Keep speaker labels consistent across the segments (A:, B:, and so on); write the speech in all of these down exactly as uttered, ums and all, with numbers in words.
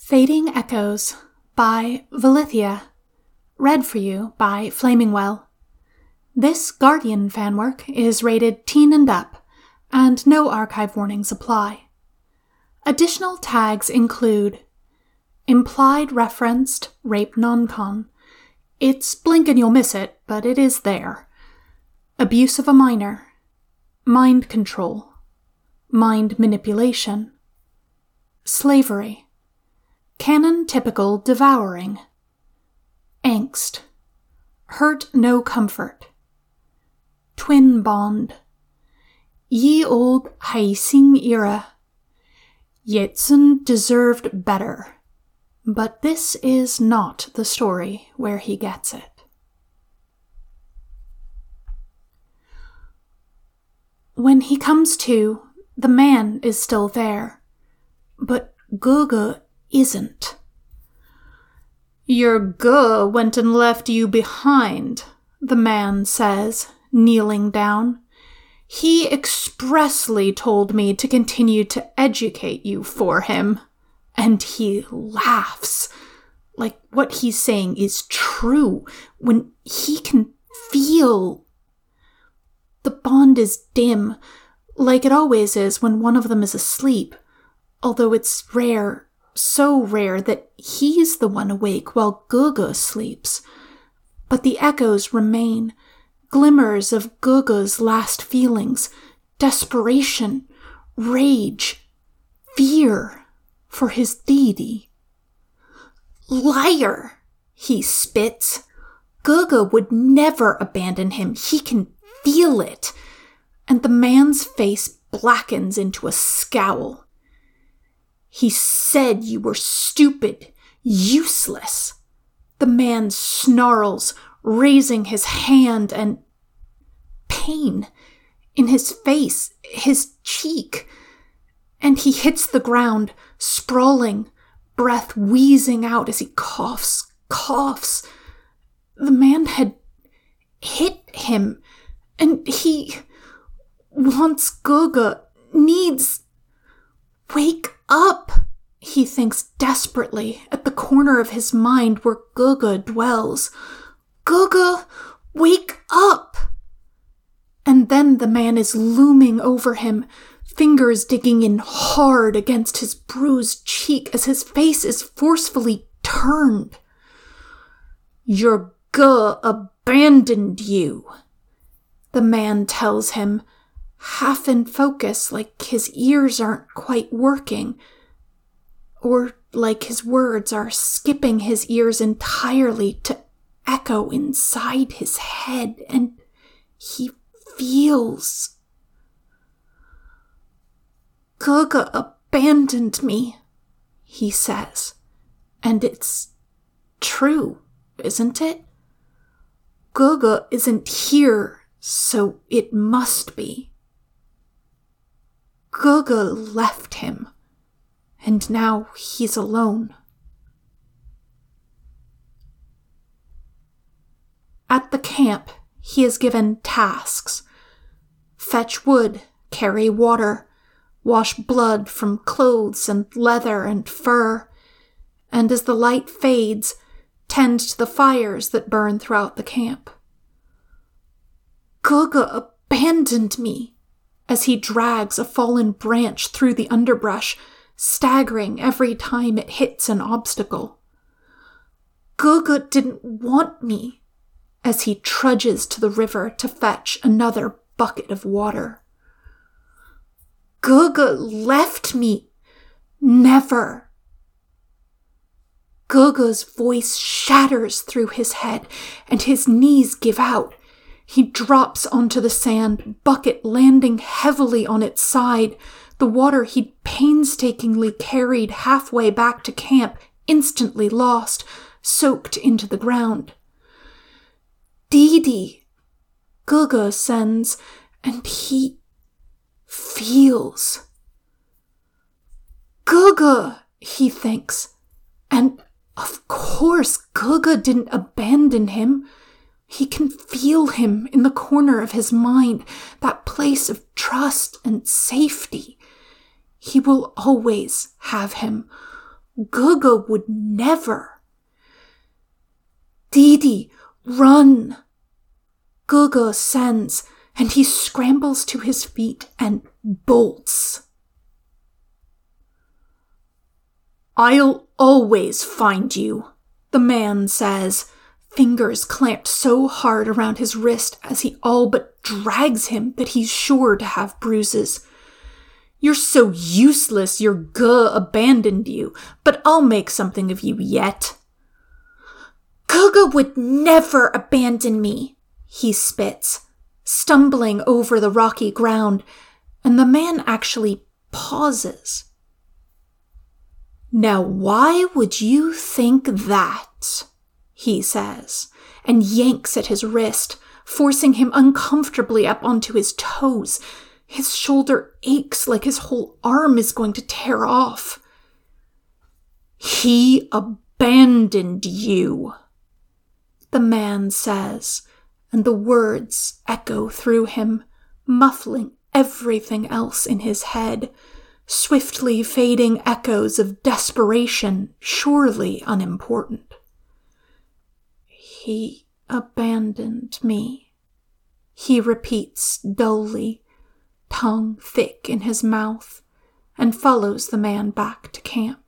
A: Fading Echoes by Valithia. Read for you by Flamingwell. This Guardian fanwork is rated teen and up, and no archive warnings apply. Additional tags include implied referenced rape non-con. It's blink and you'll miss it, but it is there. Abuse of a minor. Mind control. Mind manipulation. Slavery. Canon-typical devouring. Angst. Hurt no comfort. Twin bond. Ye old Haising era. Yetsun deserved better, but this is not the story where he gets it. When he comes to, the man is still there, but Gugu isn't. Your Gu went and left you behind, the man says, kneeling down. He expressly told me to continue to educate you for him. And he laughs, like what he's saying is true, when he can feel. The bond is dim, like it always is when one of them is asleep, although it's rare, so rare that he's the one awake while Gugu sleeps. But the echoes remain, glimmers of Gugu's last feelings, desperation, rage, fear for his deity. Liar, he spits. Gugu would never abandon him. He can feel it. And the man's face blackens into a scowl. He said you were stupid, useless. The man snarls, raising his hand, and pain in his face, his cheek. And he hits the ground, sprawling, breath wheezing out as he coughs, coughs. The man had hit him, and he wants Gugu, needs... Wake up, he thinks desperately at the corner of his mind where Gugu dwells. Gugu, wake up! And then the man is looming over him, fingers digging in hard against his bruised cheek as his face is forcefully turned. Your Gu abandoned you, the man tells him, half in focus, like his ears aren't quite working, or like his words are skipping his ears entirely to echo inside his head, and he feels. Gugu abandoned me, he says, and it's true, isn't it? Gugu isn't here, so it must be. Gugu left him, and now he's alone. At the camp, he is given tasks. Fetch wood, carry water, wash blood from clothes and leather and fur, and as the light fades, tend to the fires that burn throughout the camp. Gugu abandoned me, as he drags a fallen branch through the underbrush, staggering every time it hits an obstacle. Gugu didn't want me, as he trudges to the river to fetch another bucket of water. Gugu left me. Never. Gugu's voice shatters through his head, and his knees give out. He drops onto the sand, bucket landing heavily on its side, the water he'd painstakingly carried halfway back to camp, instantly lost, soaked into the ground. Didi, Gugu sends, and he feels. Gugu, he thinks, and of course Gugu didn't abandon him. He can feel him in the corner of his mind, that place of trust and safety. He will always have him, Guga would never. Didi, run! Guga sends, and he scrambles to his feet and bolts. I'll always find you, the man says, fingers clamped so hard around his wrist as he all but drags him that he's sure to have bruises. You're so useless your guh abandoned you, but I'll make something of you yet. Guga would never abandon me, he spits, stumbling over the rocky ground, and the man actually pauses. Now why would you think that? He says, and yanks at his wrist, forcing him uncomfortably up onto his toes. His shoulder aches like his whole arm is going to tear off. He abandoned you, the man says, and the words echo through him, muffling everything else in his head, swiftly fading echoes of desperation, surely unimportant. He abandoned me, he repeats dully, tongue thick in his mouth, and follows the man back to camp.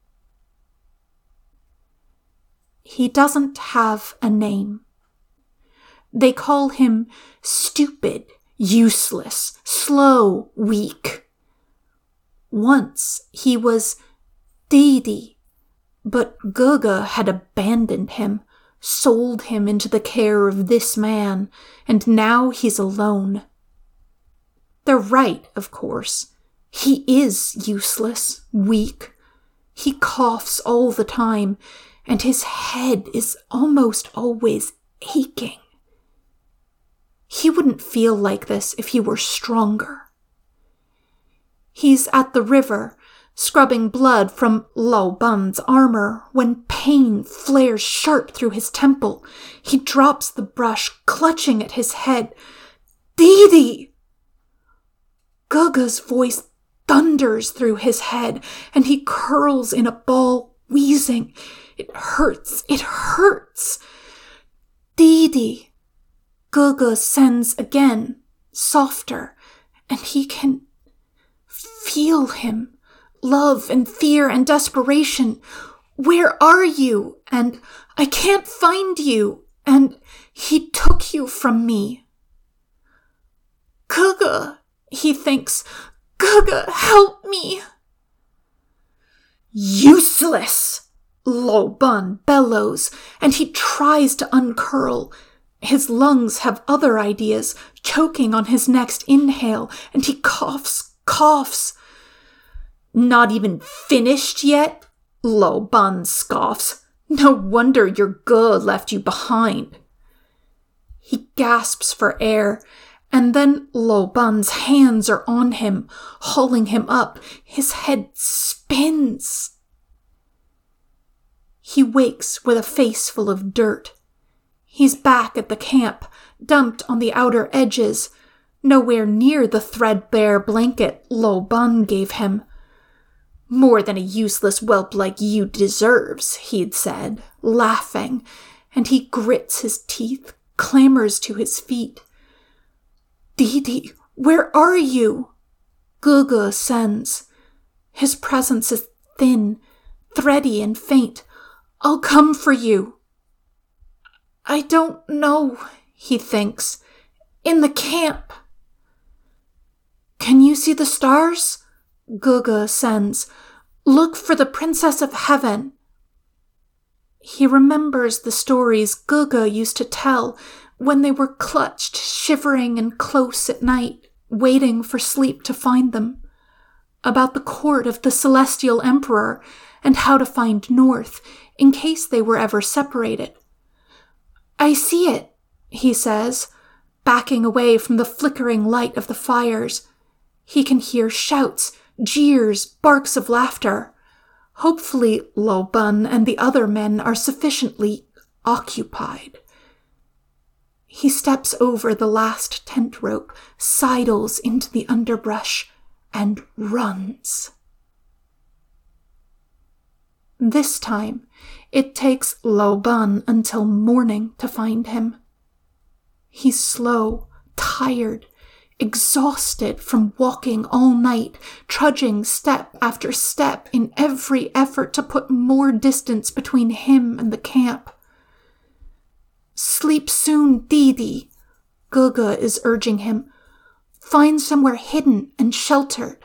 A: He doesn't have a name. They call him stupid, useless, slow, weak. Once he was Didi, but Guga had abandoned him, sold him into the care of this man, and now he's alone. They're right, of course. He is useless, weak. He coughs all the time, and his head is almost always aching. He wouldn't feel like this if he were stronger. He's at the river, scrubbing blood from Lao Ban's armor, when pain flares sharp through his temple. He drops the brush, clutching at his head. Didi! Guga's voice thunders through his head, and he curls in a ball, wheezing. It hurts, it hurts. Didi! Guga sends again, softer, and he can feel him. Love and fear and desperation. Where are you? And I can't find you. And he took you from me. Guga, he thinks. Guga, help me. Useless, Lao Ban bellows, and he tries to uncurl. His lungs have other ideas, choking on his next inhale, and he coughs, coughs. Not even finished yet? Lao Ban scoffs. No wonder your guh left you behind. He gasps for air, and then Lao Ban's hands are on him, hauling him up. His head spins. He wakes with a face full of dirt. He's back at the camp, dumped on the outer edges, nowhere near the threadbare blanket Lao Ban gave him. More than a useless whelp like you deserves, he'd said, laughing, and he grits his teeth, clambers to his feet. Didi, where are you? Guga sends. His presence is thin, thready and faint. I'll come for you. I don't know, he thinks. In the camp. Can you see the stars? Guga sends. Look for the Princess of Heaven. He remembers the stories Guga used to tell when they were clutched, shivering and close at night, waiting for sleep to find them. About the court of the Celestial Emperor and how to find North in case they were ever separated. I see it, he says, backing away from the flickering light of the fires. He can hear shouts, jeers, barks of laughter. Hopefully Lao Ban and the other men are sufficiently occupied. He steps over the last tent rope, sidles into the underbrush, and runs. This time, it takes Lo Ban until morning to find him. He's slow, tired, exhausted from walking all night, trudging step after step in every effort to put more distance between him and the camp. Sleep soon, Didi, Guga is urging him. Find somewhere hidden and sheltered.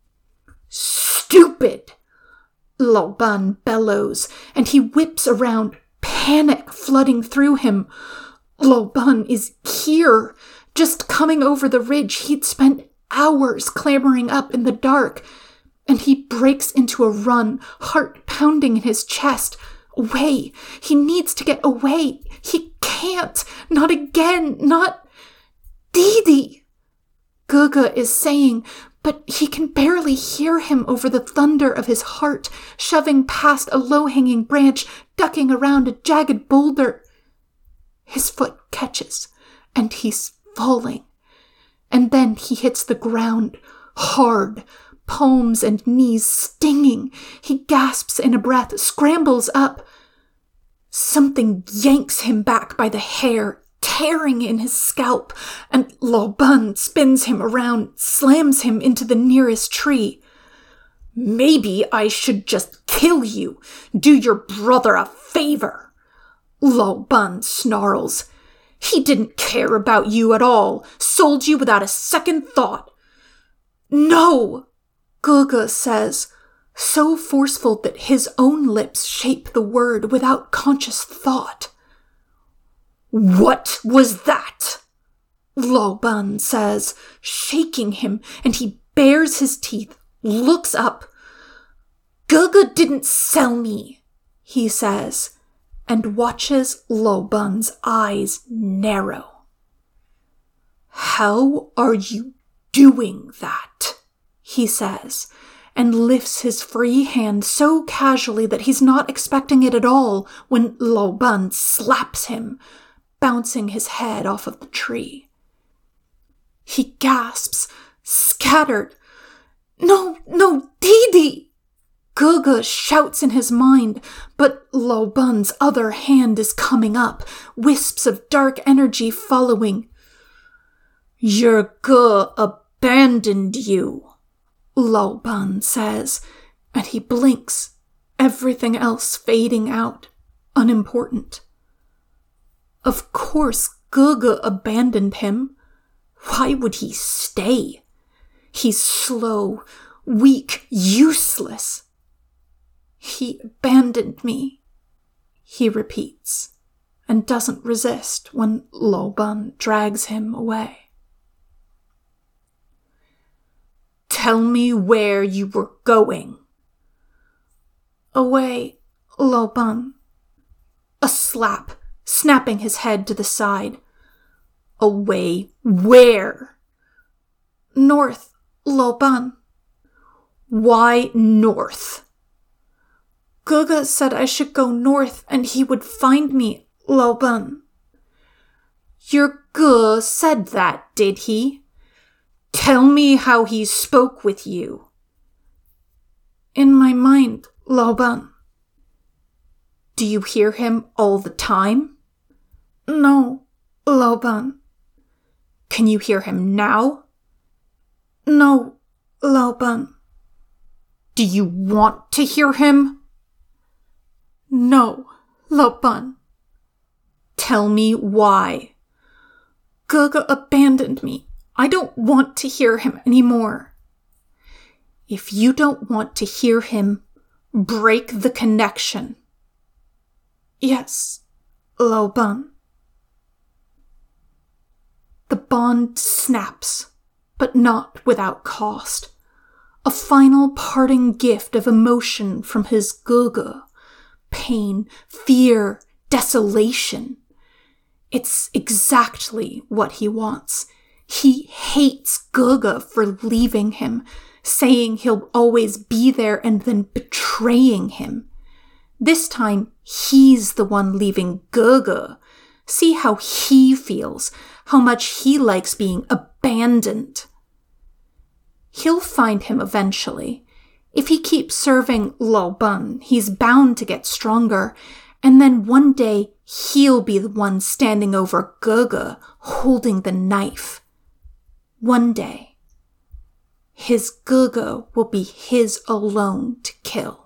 A: Stupid! Lo Ban bellows, and he whips around, panic flooding through him. Lo Ban is here, just coming over the ridge he'd spent hours clambering up in the dark, and he breaks into a run, heart pounding in his chest. Away! He needs to get away! He can't! Not again! Not... Didi! Guga is saying, but he can barely hear him over the thunder of his heart, shoving past a low-hanging branch, ducking around a jagged boulder. His foot catches, and he's falling. And then he hits the ground, hard, palms and knees stinging. He gasps in a breath, scrambles up. Something yanks him back by the hair, tearing in his scalp, and Lo Ban spins him around, slams him into the nearest tree. Maybe I should just kill you, do your brother a favor. Lo Ban snarls. He didn't care about you at all, sold you without a second thought. No, Guga says, so forceful that his own lips shape the word without conscious thought. What was that? Lo Ban says, shaking him, and he bares his teeth, looks up. Guga didn't sell me, he says, and watches Lo Ban's eyes narrow. How are you doing that? He says, and lifts his free hand so casually that he's not expecting it at all when Lo Ban slaps him, bouncing his head off of the tree. He gasps, scattered. No, no, Didi! Guga shouts in his mind, but Lo Ban's other hand is coming up, wisps of dark energy following. Your Gu abandoned you, Lo Ban says, and he blinks, everything else fading out, unimportant. Of course Guga abandoned him. Why would he stay? He's slow, weak, useless. He abandoned me, he repeats, and doesn't resist when Lo Ban drags him away. Tell me where you were going. Away, Lo Ban. A slap, snapping his head to the side. Away where? North, Lo Ban. Why north? Guga said I should go north and he would find me, Lo Ban. Your Gu said that, did he? Tell me how he spoke with you. In my mind, Lo Ban. Do you hear him all the time? No, Lo Ban. Can you hear him now? No, Lo Ban. Do you want to hear him? No, Lo Ban. Tell me why. Guga abandoned me. I don't want to hear him anymore. If you don't want to hear him, break the connection. Yes, Lo Ban. The bond snaps, but not without cost. A final parting gift of emotion from his Guga. Pain, fear, desolation. It's exactly what he wants. He hates Guga for leaving him, saying he'll always be there and then betraying him. This time, he's the one leaving Guga. See how he feels, how much he likes being abandoned. He'll find him eventually. If he keeps serving Lo Bun, he's bound to get stronger, and then one day he'll be the one standing over Ge-ge, holding the knife. One day, his Ge-ge will be his alone to kill.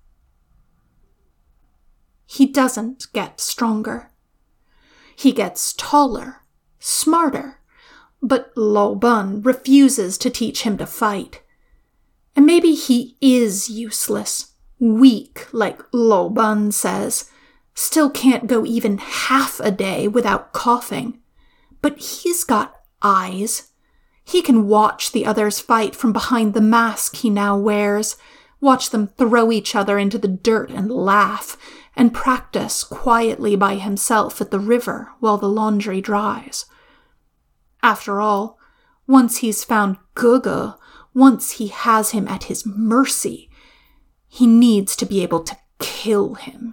A: He doesn't get stronger. He gets taller, smarter, but Lo Bun refuses to teach him to fight. And maybe he is useless, weak, like Lo Bun says, still can't go even half a day without coughing. But he's got eyes. He can watch the others fight from behind the mask he now wears, watch them throw each other into the dirt and laugh, and practice quietly by himself at the river while the laundry dries. After all, once he's found Ge-ge, once he has him at his mercy, he needs to be able to kill him.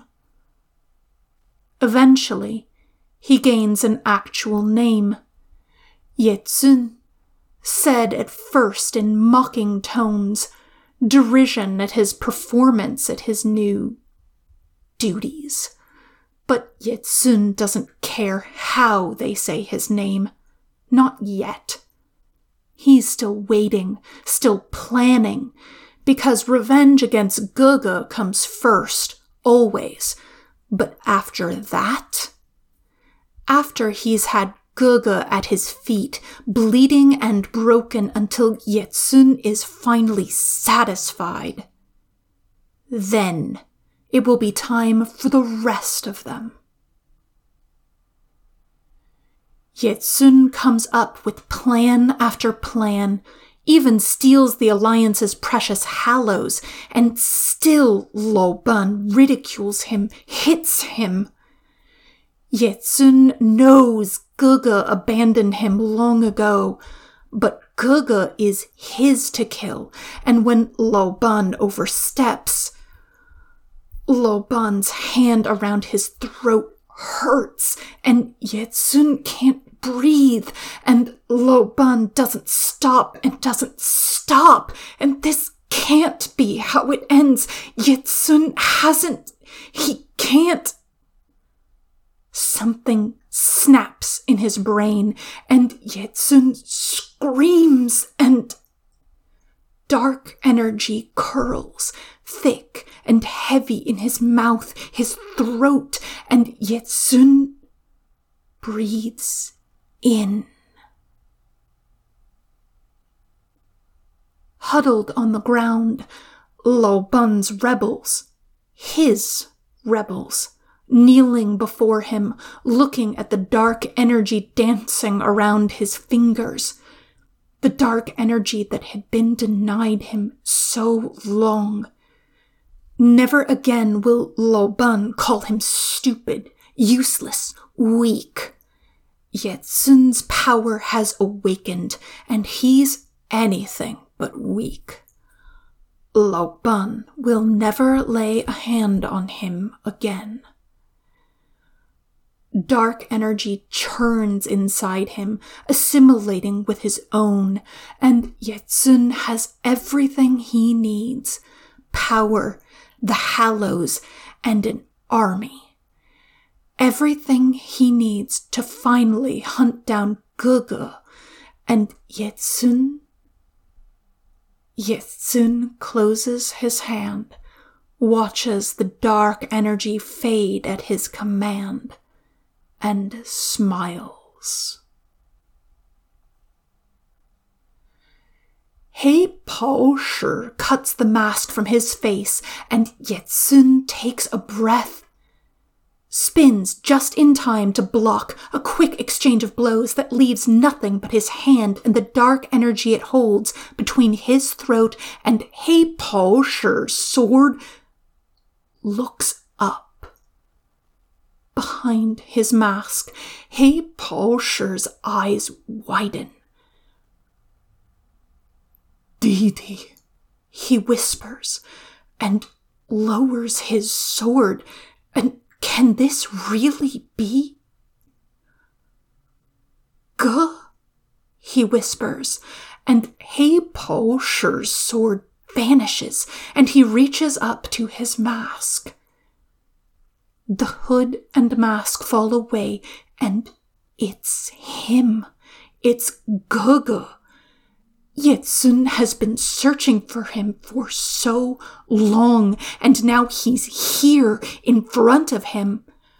A: Eventually, he gains an actual name, Ye-Tsun, said at first in mocking tones, derision at his performance at his new duties. But Ye-Tsun doesn't care how they say his name. Not yet. He's still waiting, still planning, because revenge against Ge-ge comes first, always. But after that, after he's had Ge-ge at his feet, bleeding and broken until Ye-Tsun is finally satisfied, then it will be time for the rest of them. Ye-Tsun comes up with plan after plan, even steals the Alliance's precious hallows, and still Lo Bun ridicules him, hits him. Ye-Tsun knows Ge-ge abandoned him long ago, but Ge-ge is his to kill, and when Lo Bun oversteps, Lo Bun's hand around his throat hurts, and Ye-Tsun can't breathe, and Lo Bun doesn't stop and doesn't stop, and this can't be how it ends. Ye-Tsun hasn't, he can't. Something snaps in his brain, and Ye-Tsun screams, and dark energy curls, thick and heavy in his mouth, his throat, and Ye-Tsun breathes in. Huddled on the ground, Lo Bun's rebels, his rebels, kneeling before him, looking at the dark energy dancing around his fingers, the dark energy that had been denied him so long. Never again will Lo Bun call him stupid, useless, weak. Ye-Tsun's power has awakened, and he's anything but weak. Lo Bun will never lay a hand on him again. Dark energy churns inside him, assimilating with his own, and Ye-Tsun has everything he needs: power, the hallows, and an army. Everything he needs to finally hunt down Ge-ge, and Ye-Tsun... Ye-Tsun closes his hand, watches the dark energy fade at his command, and smiles. He-Po Shi cuts the mask from his face, and Ye-Tsun takes a breath, spins just in time to block a quick exchange of blows that leaves nothing but his hand and the dark energy it holds between his throat, and He-Po Shi's sword looks up. Behind his mask, He-Po Shi's eyes widen. "Didi," he whispers, and lowers his sword, and can this really be? "Ge," he whispers, and He-Po Shi's sword vanishes, and he reaches up to his mask. The hood and mask fall away, and it's him. It's Gege. Ye-Tsun has been searching for him for so long, and now he's here in front of him.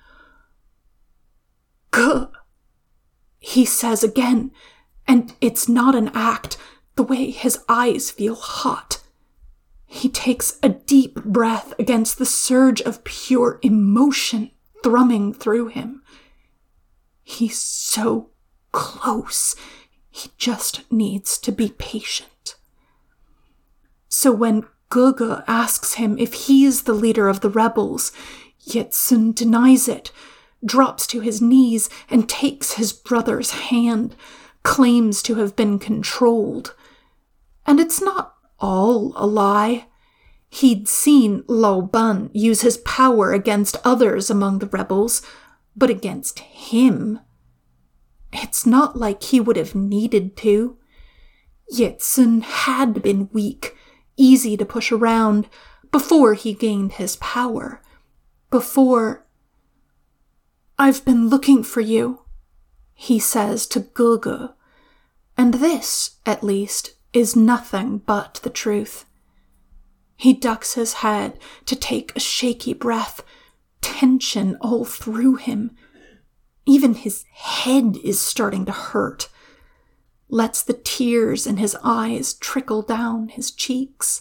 A: Geh, he says again, and it's not an act, the way his eyes feel hot. He takes a deep breath against the surge of pure emotion thrumming through him. He's so close. He just needs to be patient. So when Gege asks him if he's the leader of the rebels, Ye-Tsun denies it, drops to his knees and takes his brother's hand, claims to have been controlled. And it's not all a lie. He'd seen Lao Ban use his power against others among the rebels, but against him, it's not like he would have needed to. Ye-Tsun had been weak, easy to push around, before he gained his power. Before... "I've been looking for you," he says to Gege, and this, at least, is nothing but the truth. He ducks his head to take a shaky breath, tension all through him. Even his head is starting to hurt. Lets the tears in his eyes trickle down his cheeks.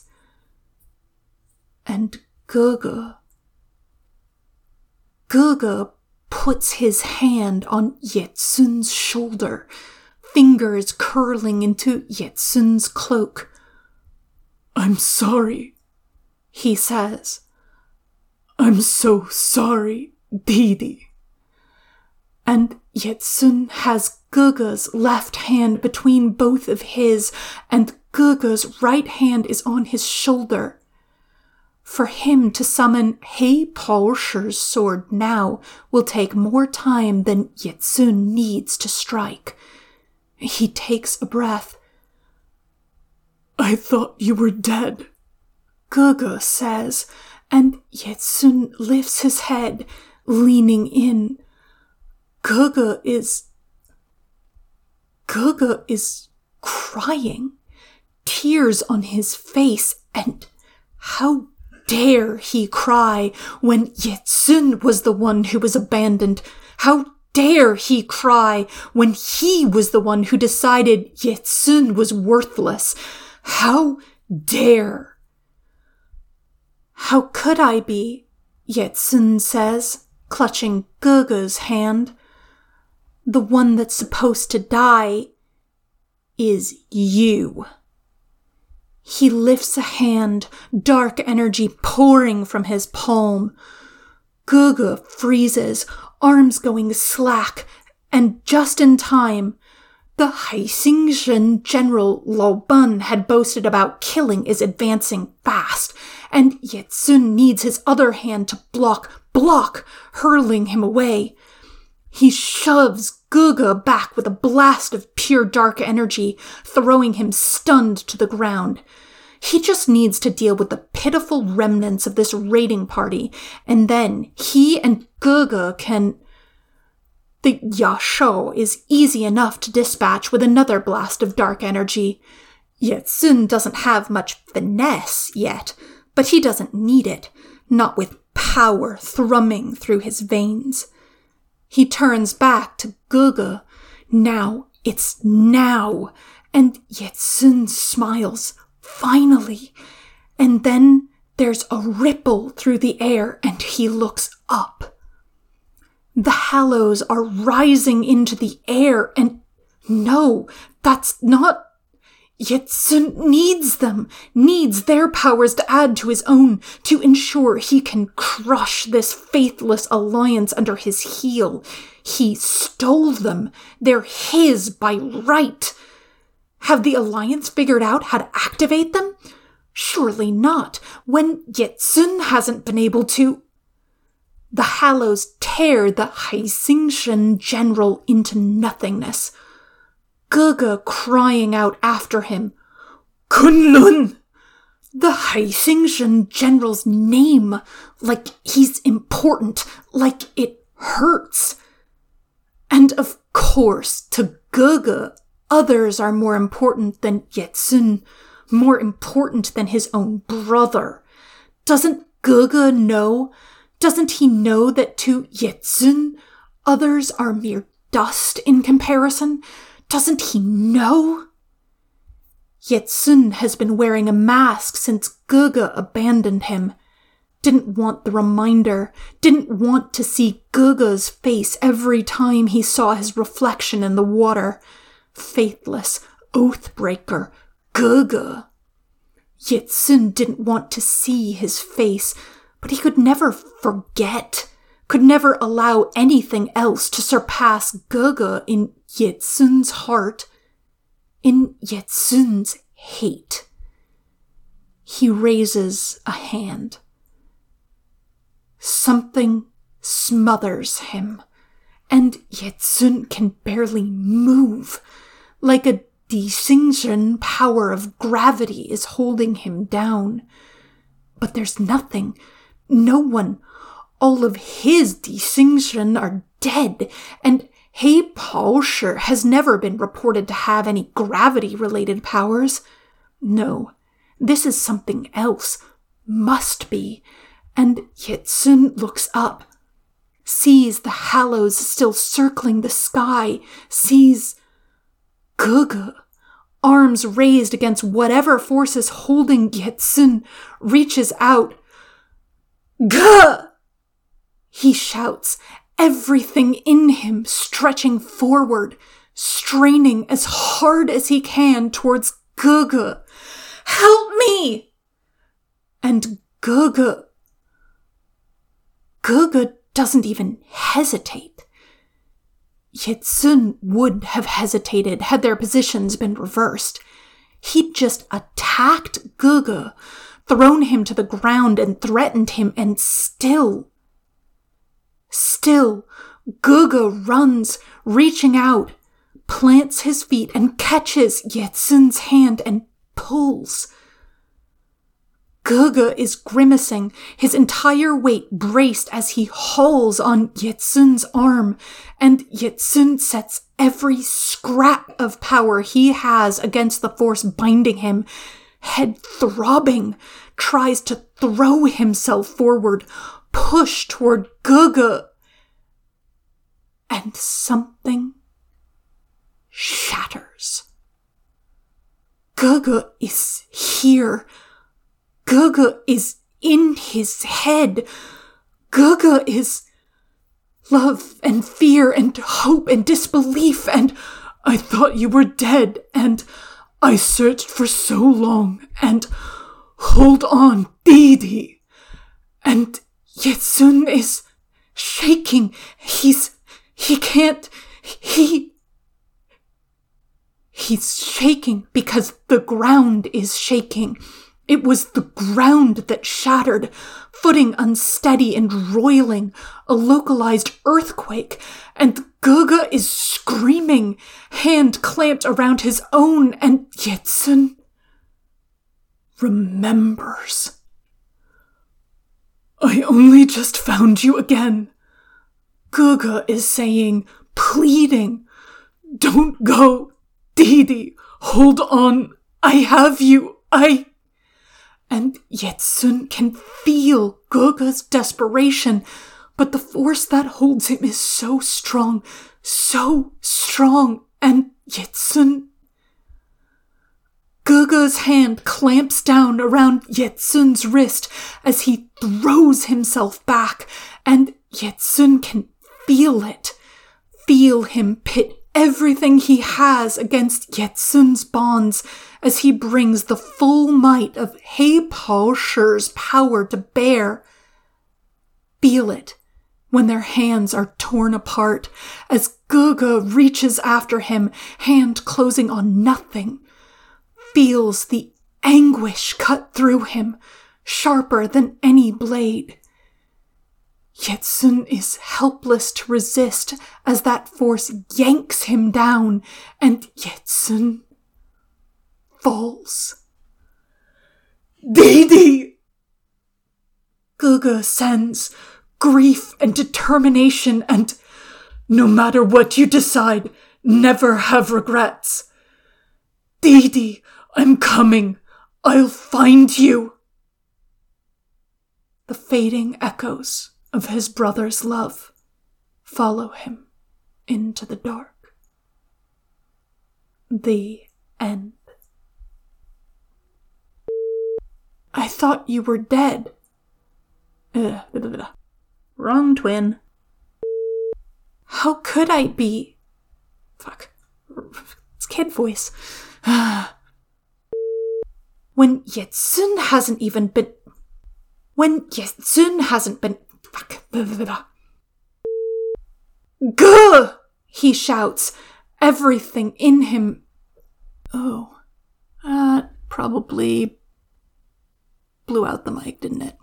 A: And Gege... Gege puts his hand on Ye-Tsun's shoulder, fingers curling into Ye-Tsun's cloak. "I'm sorry," he says. "I'm so sorry, Didi." And Ye-Tsun has Gege's left hand between both of his, and Gege's right hand is on his shoulder. For him to summon He Paoshi's sword now will take more time than Ye-Tsun needs to strike. He takes a breath. "I thought you were dead," Gege says, and Ye-Tsun lifts his head, leaning in. Gege is... Gege is crying, tears on his face, and how dare he cry when Ye-Tsun was the one who was abandoned? How dare he cry when he was the one who decided Ye-Tsun was worthless? How dare? "How could I be?" Ye-Tsun says, clutching Gege's hand. "The one that's supposed to die is you." He lifts a hand, dark energy pouring from his palm. Gege freezes, arms going slack, and just in time, the Haixingsheng General Lao Ban had boasted about killing is advancing fast, and Ye-Tsun needs his other hand to block, block, hurling him away. He shoves Gege back with a blast of pure dark energy, throwing him stunned to the ground. He just needs to deal with the pitiful remnants of this raiding party, and then he and Gege can... The Yashou is easy enough to dispatch with another blast of dark energy. Ye-Tsun doesn't have much finesse yet, but he doesn't need it, not with power thrumming through his veins. He turns back to Gege. Now, it's now. And Ye-Tsun smiles, finally. And then there's a ripple through the air, and he looks up. The Hallows are rising into the air, and no, that's not... Ye-Tsun needs them, needs their powers to add to his own, to ensure he can crush this faithless alliance under his heel. He stole them. They're his by right. Have the alliance figured out how to activate them? Surely not, when Ye-Tsun hasn't been able to... The Hallows tear the Haixingsheng General into nothingness. Gege crying out after him, "Kunlun!" the Haisingzhen general's name, like he's important, like it hurts. And of course, to Gege, others are more important than Yetsun, more important than his own brother. Doesn't Gege know? Doesn't he know that to Yetsun, others are mere dust in comparison? Doesn't he know? Yetsun has been wearing a mask since Gege abandoned him. Didn't want the reminder, didn't want to see Gege's face every time he saw his reflection in the water. Faithless, oathbreaker, Gege. Yetsun didn't want to see his face, but he could never forget, could never allow anything else to surpass Gege in Yetsun's heart, in Yetsun's hate. He raises a hand. Something smothers him, and Yetsun can barely move, like a Dixingzhen power of gravity is holding him down. But there's nothing, no one. All of his Dixingzhen are dead, and He Paoshi has never been reported to have any gravity-related powers. No, this is something else. Must be. And Yetsun looks up, sees the Hallows still circling the sky, sees Gege, arms raised against whatever force is holding Yetsun, reaches out. Gah! He shouts, everything in him stretching forward, straining as hard as he can towards Gege. Help me! And Gege... Gege doesn't even hesitate. Yetsun would have hesitated had their positions been reversed. He'd just attacked Gege, thrown him to the ground and threatened him, and still... Still, Gege runs, reaching out, plants his feet and catches Yetsun's hand and pulls. Gege is grimacing, his entire weight braced as he hauls on Yetsun's arm, and Yetsun sets every scrap of power he has against the force binding him. Head throbbing, tries to throw himself forward, push toward Gege. And something shatters. Gege is here. Gege is in his head. Gege is love and fear and hope and disbelief, and I thought you were dead, and I searched for so long, and hold on, Didi. And Yetsun is shaking. He's, he can't, he... He's shaking because the ground is shaking. It was the ground that shattered, footing unsteady and roiling, a localized earthquake, and Gege is screaming, hand clamped around his own, and Yetsun remembers. I only just found you again. Gege is saying, pleading, don't go, Didi, hold on, I have you, I... And Yetsun can feel Gege's desperation, but the force that holds him is so strong, so strong, and Yetsun... Gege's hand clamps down around Yetsun's wrist as he throws himself back, and Yetsun can feel it, feel him pit everything he has against Yetsun's bonds as he brings the full might of He Paoshi's power to bear. Feel it when their hands are torn apart as Gege reaches after him, hand closing on nothing. Feels the anguish cut through him, sharper than any blade. Yetsun is helpless to resist as that force yanks him down, and Yetsun falls. Dee Dee! Gugu sends grief and determination and, no matter what you decide, never have regrets. Dee Dee, I'm coming. I'll find you. The fading echoes of his brother's love follow him into the dark. The end. I thought you were dead. Uh, blah, blah, blah. Wrong twin. How could I be? Fuck. It's kid voice. When Yetsun hasn't even been... When Yetsun hasn't been... Fuck. Blah, blah, blah. Gah! He shouts. Everything in him... Oh. That probably blew out the mic, didn't it?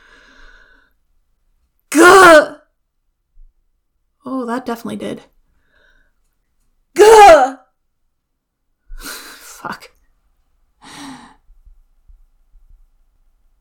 A: Gah! Oh, that definitely did. Gah! Fuck.